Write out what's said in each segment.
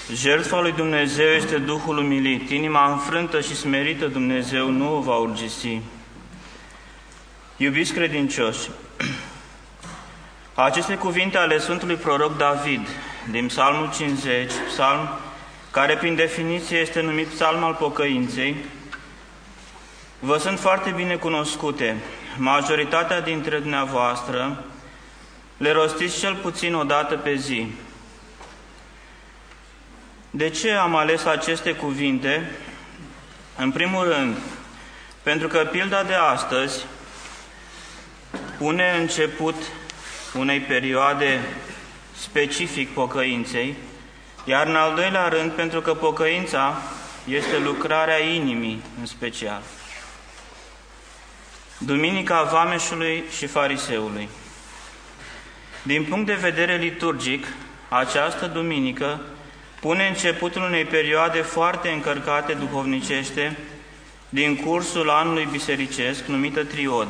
Jertfa lui Dumnezeu este Duhul umilit. Inima înfrântă și smerită Dumnezeu nu o va urgisi. Iubiți credincioși, aceste cuvinte ale Sfântului Proroc David, din Psalmul 50, psalm care prin definiție este numit psalm al pocăinței, vă sunt foarte bine cunoscute. Majoritatea dintre dumneavoastră le rostiți cel puțin o dată pe zi. De ce am ales aceste cuvinte? În primul rând, pentru că pilda de astăzi pune început unei perioade specific pocăinței, iar în al doilea rând, pentru că pocăința este lucrarea inimii în special. Duminica Vameșului și Fariseului. Din punct de vedere liturgic, această duminică pune începutul unei perioade foarte încărcate duhovnicește din cursul anului bisericesc, numită Triod.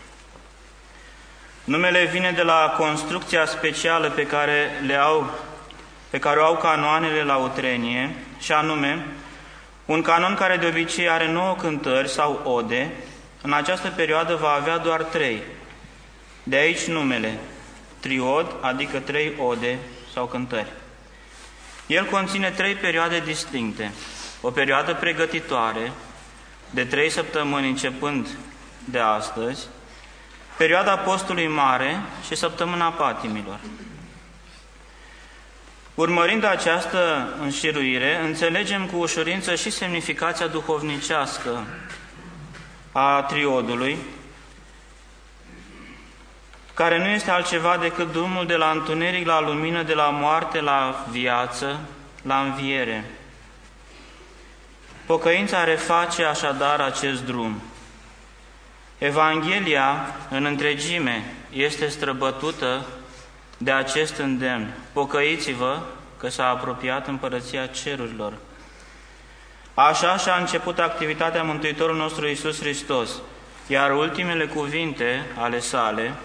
Numele vine de la construcția specială pe care o au canoanele la Utrenie, și anume, un canon care de obicei are 9 cântări sau ode, în această perioadă va avea doar 3. De aici numele, Triod, adică 3 ode sau cântări. El conține 3 perioade distincte. O perioadă pregătitoare, de 3 săptămâni începând de astăzi, perioada postului mare și săptămâna patimilor. Urmărind această înșiruire, înțelegem cu ușurință și semnificația duhovnicească a triodului, care nu este altceva decât drumul de la întuneric la lumină, de la moarte la viață, la înviere. Pocăința reface așadar acest drum. Evanghelia în întregime este străbătută de acest îndemn: pocăiți-vă, că s-a apropiat împărăția cerurilor. Așa și-a început activitatea Mântuitorul nostru Iisus Hristos, iar ultimele cuvinte ale sale,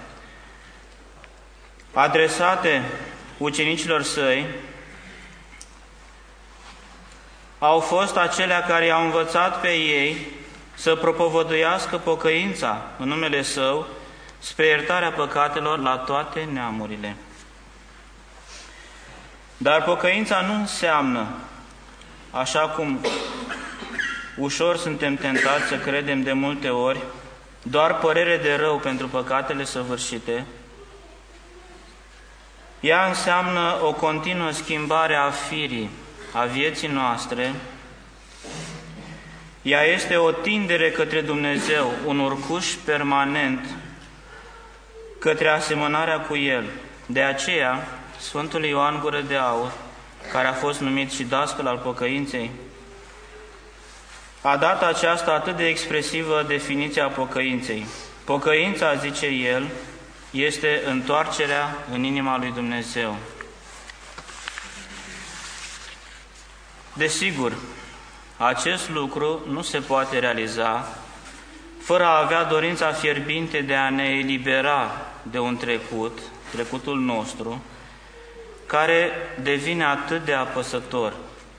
adresate ucenicilor săi, au fost acelea care i-au învățat pe ei să propovăduiască pocăința în numele Său spre iertarea păcatelor la toate neamurile. Dar pocăința nu înseamnă, așa cum ușor suntem tentați să credem de multe ori, doar părere de rău pentru păcatele săvârșite. Ea înseamnă o continuă schimbare a firii, a vieții noastre. Ea este o tindere către Dumnezeu, un urcuș permanent către asemănarea cu El. De aceea, Sfântul Ioan Gură de Aur, care a fost numit și dascăl al pocăinței, a dat această atât de expresivă definiție a pocăinței. Pocăința, zice el, este întoarcerea în inima lui Dumnezeu. Desigur, acest lucru nu se poate realiza fără a avea dorința fierbinte de a ne elibera de un trecut, trecutul nostru, care devine atât de apăsător.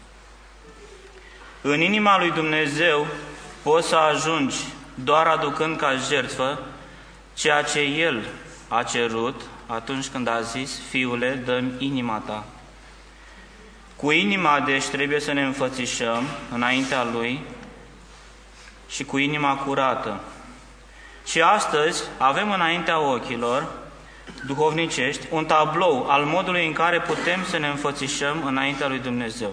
În inima lui Dumnezeu poți să ajungi doar aducând ca jertfă ceea ce El a cerut atunci când a zis: Fiule, dă-mi inima ta. Cu inima, deci, trebuie să ne înfățișăm înaintea Lui și cu inima curată. Și astăzi avem înaintea ochilor duhovnicești un tablou al modului în care putem să ne înfățișăm înaintea lui Dumnezeu.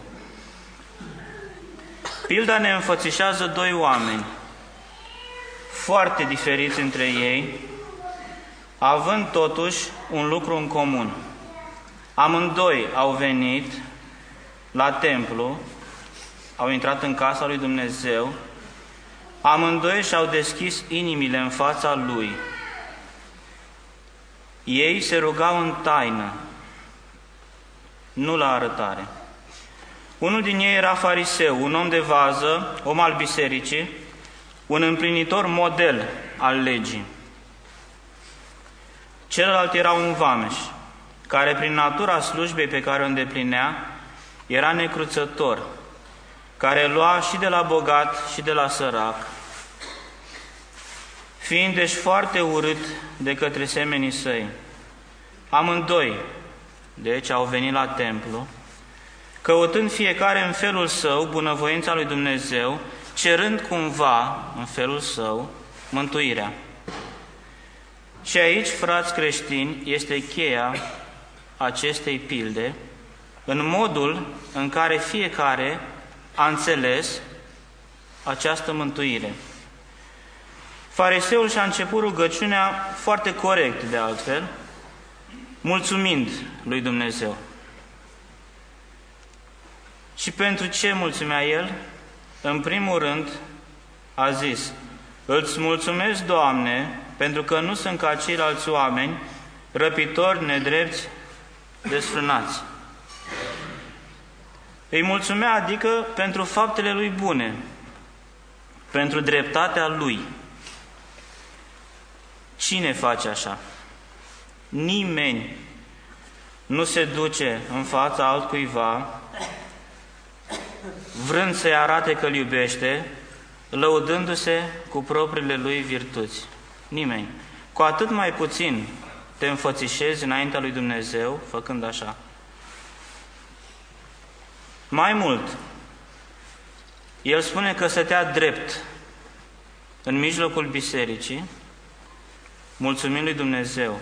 Pilda ne înfățișează 2 oameni foarte diferiți între ei, având totuși un lucru în comun. Amândoi au venit la templu, au intrat în casa lui Dumnezeu, amândoi și-au deschis inimile în fața Lui. Ei se rugau în taină, nu la arătare. Unul din ei era fariseu, un om de vază, om al bisericii, un împlinitor model al legii. Celălalt era un vameș, care prin natura slujbei pe care o îndeplinea, era necruțător, care lua și de la bogat și de la sărac, fiind deci foarte urât de către semenii săi. Amândoi, deci, au venit la templu, căutând fiecare în felul său bunăvoința lui Dumnezeu, cerând cumva, în felul său, mântuirea. Și aici, frați creștini, este cheia acestei pilde, în modul în care fiecare a înțeles această mântuire. Fariseul și-a început rugăciunea foarte corect, de altfel, mulțumind lui Dumnezeu. Și pentru ce mulțumea el? În primul rând a zis: Îți mulțumesc, Doamne, pentru că nu sunt ca ceilalți oameni, răpitori, nedrepți, desfrânați. Îi mulțumea, adică pentru faptele lui bune, pentru dreptatea lui. Cine face așa? Nimeni nu se duce în fața altcuiva vrând să-i arate că îl iubește, lăudându-se cu propriile lui virtuți. Nimeni. Cu atât mai puțin te înfățișezi înaintea lui Dumnezeu făcând așa. Mai mult, el spune că stătea drept în mijlocul bisericii, mulțumind lui Dumnezeu.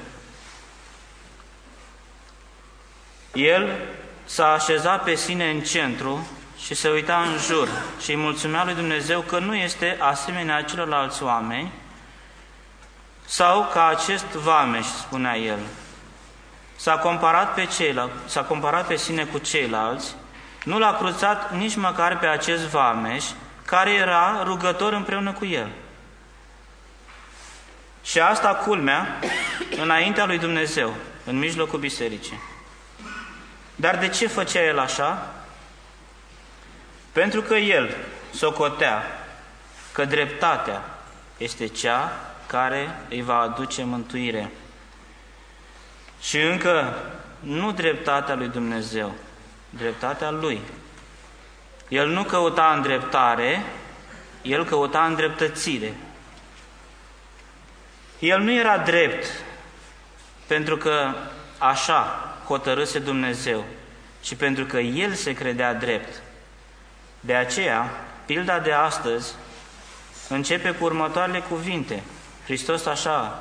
El s-a așezat pe sine în centru și se uita în jur și îi mulțumea lui Dumnezeu că nu este asemenea celorlalți oameni sau ca acest vameș, spunea el. S-a comparat pe sine cu ceilalți, nu l-a cruțat nici măcar pe acest vameș care era rugător împreună cu el. Și asta, culmea, înaintea lui Dumnezeu, în mijlocul bisericii. Dar de ce făcea el așa? Pentru că el socotea că dreptatea este cea care îi va aduce mântuire. Și încă nu dreptatea lui Dumnezeu, dreptatea lui. El nu căuta îndreptare, el căuta îndreptățire. El nu era drept pentru că așa hotărâse Dumnezeu, ci pentru că el se credea drept. De aceea, pilda de astăzi începe cu următoarele cuvinte. Hristos așa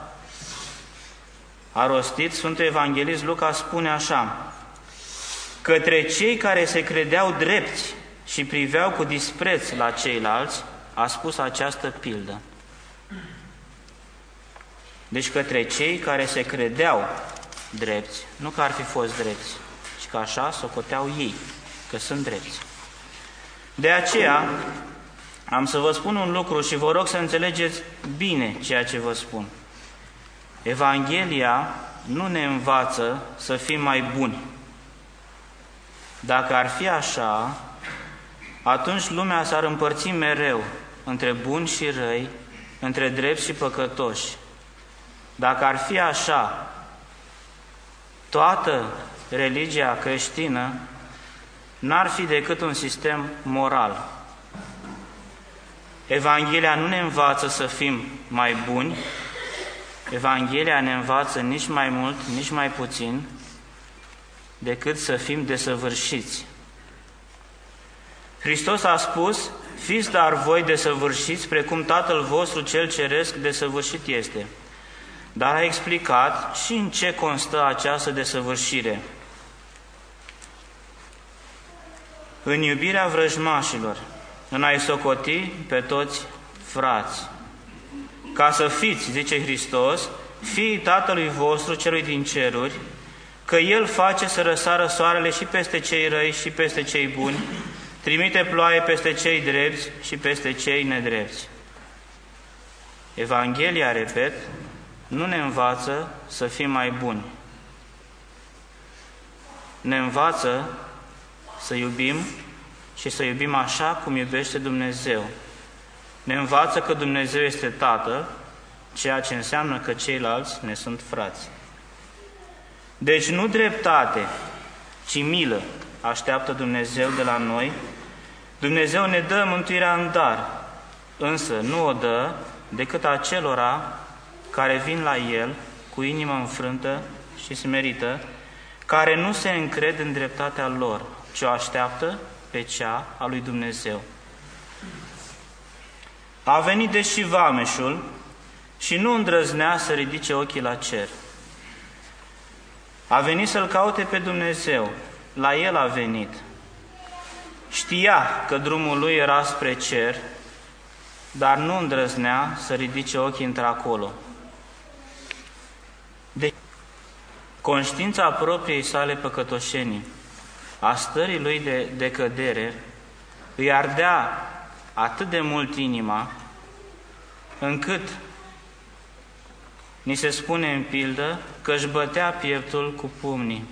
a rostit, Sfântul Evanghelist Luca spune așa: către cei care se credeau drepți și priveau cu dispreț la ceilalți, a spus această pildă. Deci către cei care se credeau drepți, nu că ar fi fost drepți, ci că așa socoteau ei, că sunt drepți. De aceea am să vă spun un lucru și vă rog să înțelegeți bine ceea ce vă spun. Evanghelia nu ne învață să fim mai buni. Dacă ar fi așa, atunci lumea s-ar împărți mereu între buni și răi, între drepți și păcătoși. Dacă ar fi așa, toată religia creștină n-ar fi decât un sistem moral. Evanghelia nu ne învață să fim mai buni, Evanghelia ne învață nici mai mult, nici mai puțin, decât să fim desăvârșiți. Hristos a spus: fiți dar voi desăvârșiți, precum Tatăl vostru cel ceresc desăvârșit este. Dar a explicat și în ce constă această desăvârșire. În iubirea vrăjmașilor, în a-i socoti pe toți frați. Ca să fiți, zice Hristos, fiii Tatălui vostru celui din ceruri, că El face să răsară soarele și peste cei răi și peste cei buni, trimite ploaie peste cei drepți și peste cei nedrepți. Evanghelia, repet, nu ne învață să fim mai buni. Ne învață să iubim și să iubim așa cum iubește Dumnezeu. Ne învață că Dumnezeu este Tatăl, ceea ce înseamnă că ceilalți ne sunt frați. Deci nu dreptate, ci milă așteaptă Dumnezeu de la noi, Dumnezeu ne dă mântuirea în dar, însă nu o dă decât acelora care vin la El cu inima înfrântă și smerită, care nu se încred în dreptatea lor, ci o așteaptă pe cea a lui Dumnezeu. A venit deși vameșul și nu îndrăznea să ridice ochii la cer. A venit să-L caute pe Dumnezeu, la El a venit. Știa că drumul lui era spre cer, dar nu îndrăznea să ridice ochii într-acolo. Deci, conștiința propriei sale păcătoșenii, a stării lui de decădere, îi ardea atât de mult inima, încât ni se spune în pildă că își bătea pieptul cu pumnii.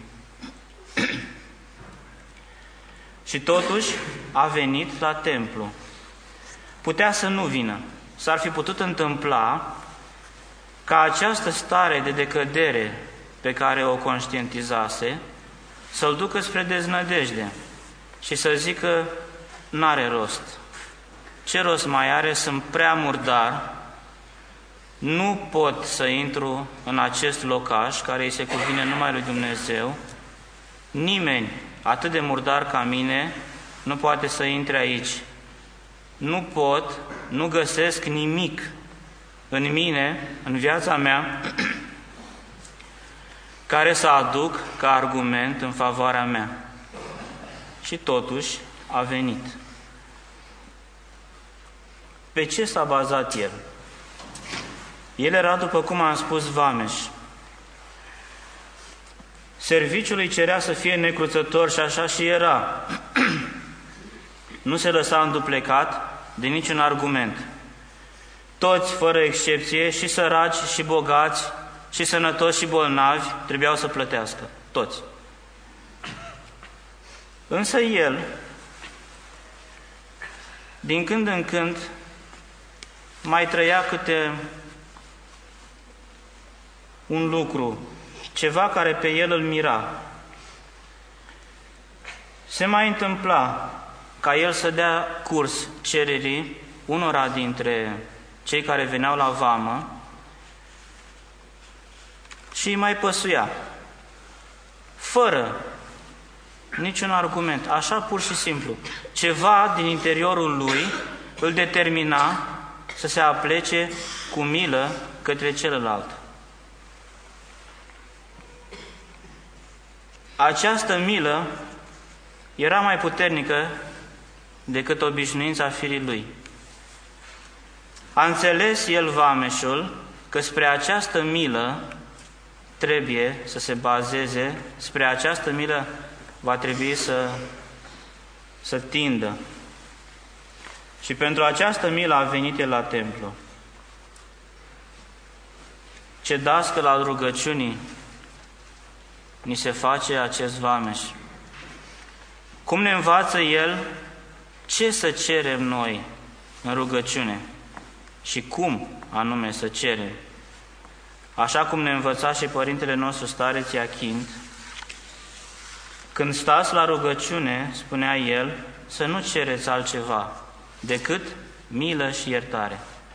Și totuși a venit la templu. Putea să nu vină. S-ar fi putut întâmpla ca această stare de decădere pe care o conștientizase să-l ducă spre deznădejde și să zică: n-are rost. Ce rost mai are? Sunt prea murdar, nu pot să intru în acest locaș care îi se cuvine numai lui Dumnezeu, nimeni atât de murdar ca mine nu poate să intre aici. Nu pot, nu găsesc nimic în mine, în viața mea, care să aduc ca argument în favoarea mea. Și totuși a venit. Pe ce s-a bazat el? El era, după cum am spus, vameș. Serviciul îi cerea să fie necruțător și așa și era. Nu se lăsa înduplecat de niciun argument. Toți, fără excepție, și săraci, și bogați, și sănătoși, și bolnavi, trebuiau să plătească. Toți. Însă el, din când în când, mai trăia câte un lucru, ceva care pe el îl mira. Se mai întâmpla ca el să dea curs cererii unora dintre cei care veneau la vamă și îi mai păsuia, fără niciun argument, așa pur și simplu. Ceva din interiorul lui îl determina să se aplece cu milă către celălalt. Această milă era mai puternică decât obișnuința firii lui. A înțeles el, vameșul, că spre această milă trebuie să se bazeze, spre această milă va trebui să tindă. Și pentru această milă a venit el la templu. Ce dascăl al rugăciunii ni se face acest vameș. Cum ne învață el ce să cerem noi în rugăciune și cum anume să cerem. Așa cum ne învăța și Părintele nostru Stareț Iachint, când stați la rugăciune, spunea el, să nu cereți altceva decât milă și iertare.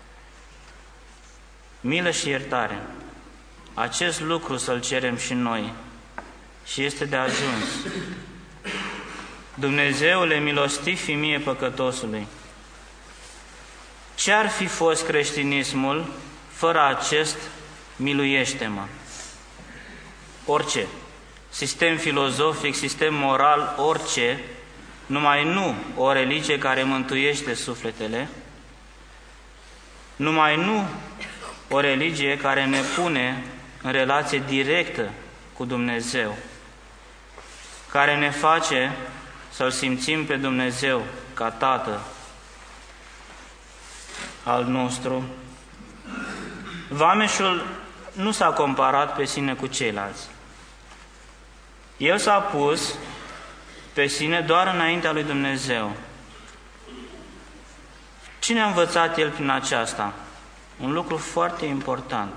Milă și iertare. Acest lucru să-l cerem și noi și este de ajuns. Dumnezeule, milostiv fi mie păcătosului. Ce-ar fi fost creștinismul fără acest miluiește-mă? Orice. Sistem filozofic, sistem moral, orice, numai nu o religie care mântuiește sufletele, numai nu o religie care ne pune în relație directă cu Dumnezeu, care ne face să-L simțim pe Dumnezeu ca Tată al nostru. Vameșul nu s-a comparat pe sine cu ceilalți. El s-a pus pe sine doar înaintea lui Dumnezeu. Cine a învățat el prin aceasta? Un lucru foarte important.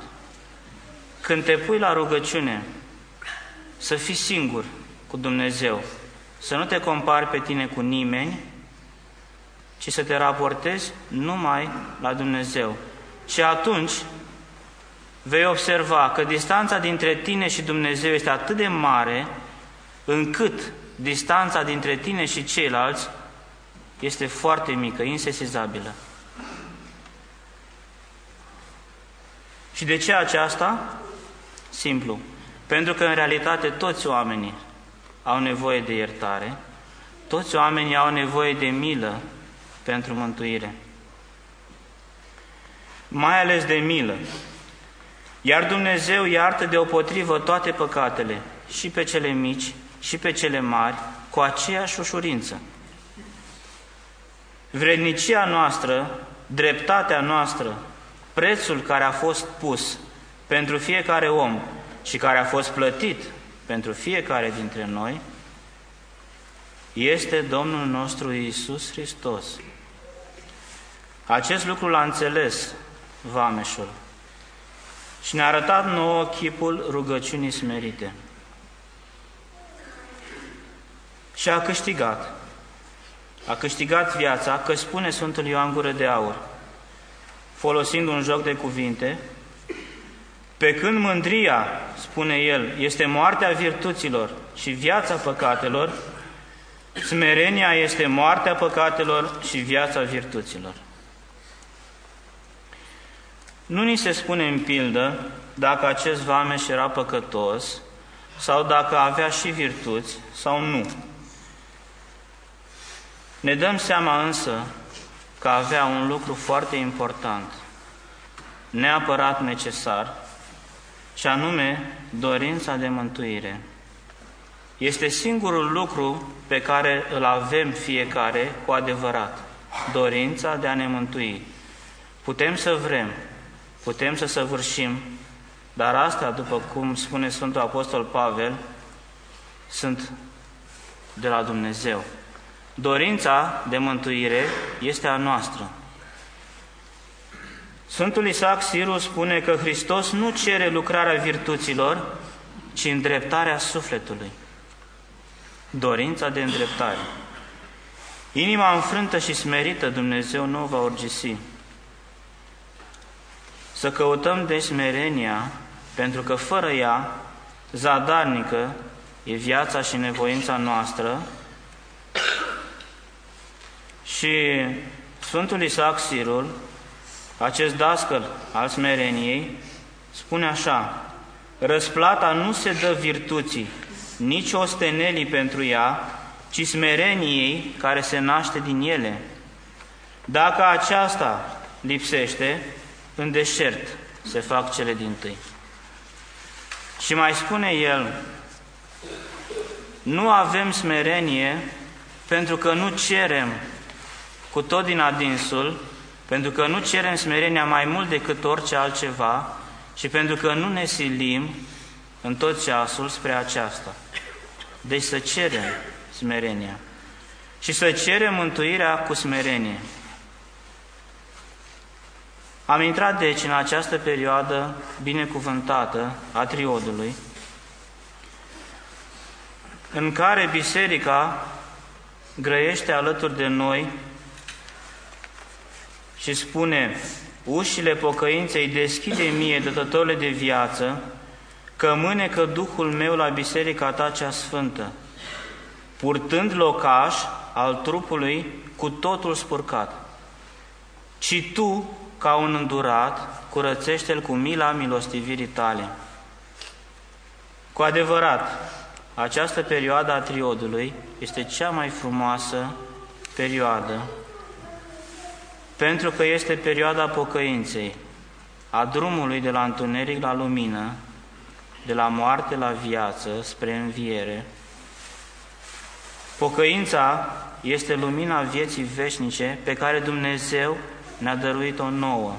Când te pui la rugăciune, să fii singur cu Dumnezeu, să nu te compari pe tine cu nimeni, ci să te raportezi numai la Dumnezeu. Și atunci vei observa că distanța dintre tine și Dumnezeu este atât de mare, încât distanța dintre tine și ceilalți este foarte mică, insesizabilă. Și de ce aceasta? Simplu. Pentru că în realitate toți oamenii au nevoie de iertare, toți oamenii au nevoie de milă pentru mântuire. Mai ales de milă. Iar Dumnezeu iartă deopotrivă toate păcatele, și pe cele mici, și pe cele mari, cu aceeași ușurință. Vrednicia noastră, dreptatea noastră, prețul care a fost pus pentru fiecare om și care a fost plătit pentru fiecare dintre noi, este Domnul nostru Iisus Hristos. Acest lucru l-a înțeles vameșul și ne-a arătat nouă chipul rugăciunii smerite. Și a câștigat viața, că spune Sfântul Ioan Gură de Aur, folosind un joc de cuvinte, pe când mândria, spune el, este moartea virtuților și viața păcatelor, smerenia este moartea păcatelor și viața virtuților. Nu ni se spune în pildă dacă acest vameș era păcătos sau dacă avea și virtuți sau nu. Ne dăm seama însă că avea un lucru foarte important, neapărat necesar, și anume dorința de mântuire. Este singurul lucru pe care îl avem fiecare cu adevărat, dorința de a ne mântui. Putem să vrem, putem să săvârșim, dar astea, după cum spune Sfântul Apostol Pavel, sunt de la Dumnezeu. Dorința de mântuire este a noastră. Sfântul Isaac Sirul spune că Hristos nu cere lucrarea virtuților, ci îndreptarea sufletului. Dorința de îndreptare. Inima înfrântă și smerită Dumnezeu nu o va urgisi. Să căutăm de smerenia, pentru că fără ea, zadarnică e viața și nevoința noastră. Și Sfântul Isaac Sirul, acest dascăl al smereniei, spune așa: răsplata nu se dă virtuții, nici ostenelii pentru ea, ci smereniei care se naște din ele. Dacă aceasta lipsește, în deșert se fac cele dintâi. Și mai spune el: nu avem smerenie pentru că nu cerem cu tot din adinsul, pentru că nu cerem smerenia mai mult decât orice altceva și pentru că nu ne silim în tot ceasul spre aceasta. Deci să cerem smerenia și să cerem mântuirea cu smerenie. Am intrat deci în această perioadă binecuvântată a triodului, în care Biserica grăiește alături de noi și spune: ușile pocăinței deschide mie, dătătorule de viață, că mânecă Duhul meu la biserica ta cea sfântă, purtând locaș al trupului cu totul spurcat. Ci tu, ca un îndurat, curățește-l cu mila milostivirii tale. Cu adevărat, această perioadă a triodului este cea mai frumoasă perioadă, pentru că este perioada pocăinței, a drumului de la întuneric la lumină, de la moarte la viață spre înviere. Pocăința este lumina vieții veșnice pe care Dumnezeu ne-a dăruit-o nouă.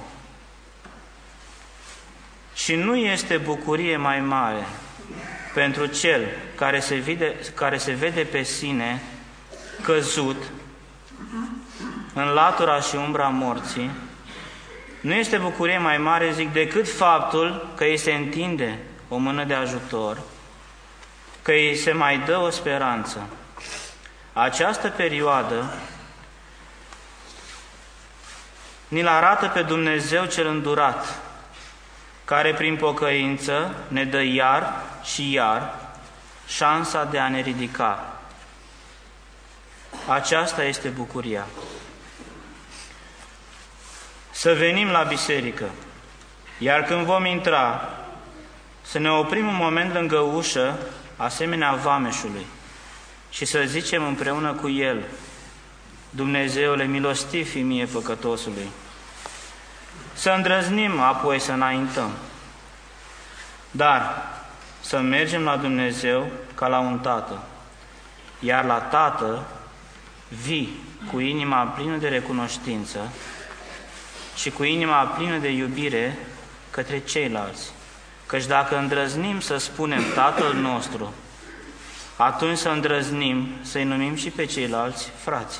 Și nu este bucurie mai mare pentru cel care se vede pe sine căzut în latura și umbra morții, nu este bucurie mai mare, zic, decât faptul că îi se întinde o mână de ajutor, că îi se mai dă o speranță. Această perioadă ni-l arată pe Dumnezeu cel îndurat, care prin pocăință ne dă iar și iar șansa de a ne ridica. Aceasta este bucuria. Să venim la biserică, iar când vom intra, să ne oprim un moment lângă ușă, asemenea vameșului, și să zicem împreună cu el: Dumnezeule milostiv fi mie păcătosului. Să îndrăznim apoi să înaintăm, dar să mergem la Dumnezeu ca la un tată, iar la tată vii cu inima plină de recunoștință și cu inima plină de iubire către ceilalți. Căci dacă îndrăznim să spunem Tatăl nostru, atunci să îndrăznim să-i numim și pe ceilalți frați.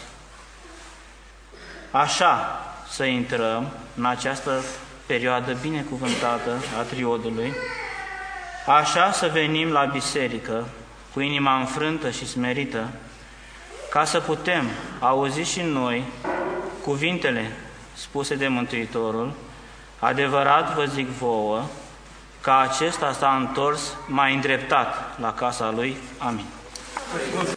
Așa să intrăm în această perioadă binecuvântată a triodului, așa să venim la biserică cu inima înfrântă și smerită, ca să putem auzi și noi cuvintele spuse de Mântuitorul: adevărat vă zic vouă, că acesta s-a întors mai îndreptat la casa lui. Amin.